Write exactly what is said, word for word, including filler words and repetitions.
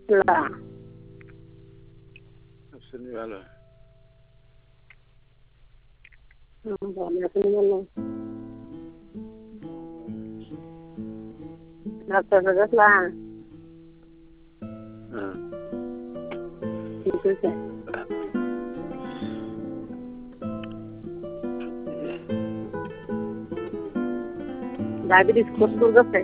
La. Asini ভালো। হুম, ভালো আপনি বলেন। ডাক্তার দেখালাম। হ্যাঁ। ঠিক আছে। ডায়াবেটিস কত দূর গেছে?